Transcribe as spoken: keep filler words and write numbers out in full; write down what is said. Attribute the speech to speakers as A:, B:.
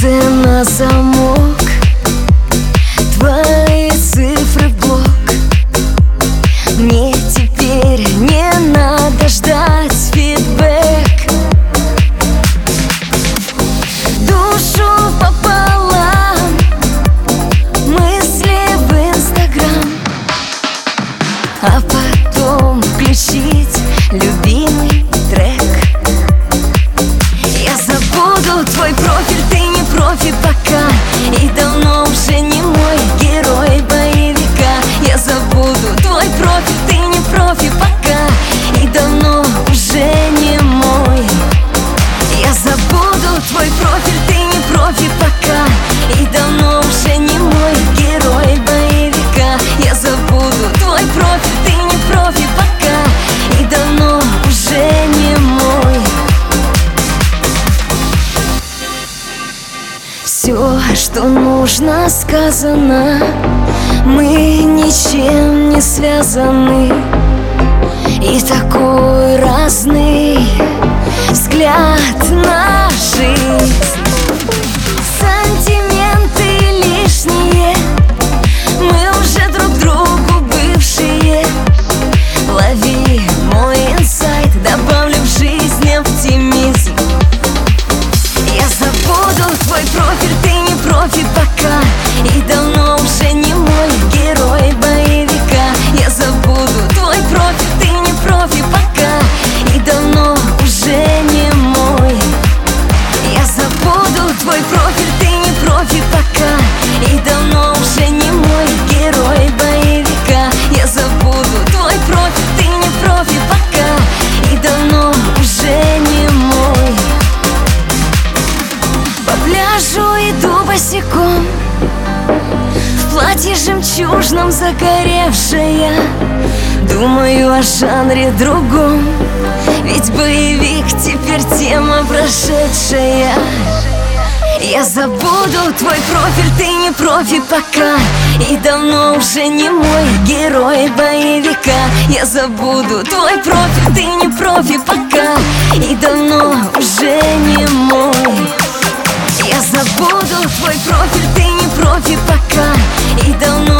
A: сердце на замок, твои цифры в блок. Мне теперь не надо ждать фидбэк. Душу пополам, мысли в Инстаграм, а потом включить любимый трек. Я забуду твой профиль, ты не профи пока, и давно уже не мой герой боевика. Я забуду твой профиль, ты не профи пока, и давно уже не мой. Я забуду твой профиль, ты не профи пока, и давно уже не мой герой боевика. Я забуду твой профиль, ты не профи пока, и давно уже не мой. Все, что нужно, сказано. Мы ничем не связаны, и такой разный взгляд на жизнь. Сантименты лишние, мы уже друг другу бывшие. Лови мой инсайт, добавлю в жизнь оптимизм. Я забуду твой профиль, ты не профи пока, и давно уже не мой герой боевика. Я забуду твой профиль, ты не профи пока, и давно уже не мой. Я забуду твой профиль, ты не профи пока, и давно уже не мой герой боевика. Я забуду твой профиль, ты не профи пока, и давно уже не мой. По пляжу иду босиком, в платье жемчужном загоревшая. Думаю о жанре другом, ведь боевик теперь тема прошедшая. Я забуду твой профиль, ты не профи пока, и давно уже не мой герой боевика. Я забуду твой профиль, ты не профи пока, и давно уже не мой. Я забуду твой профиль, ты не профи пока, и давно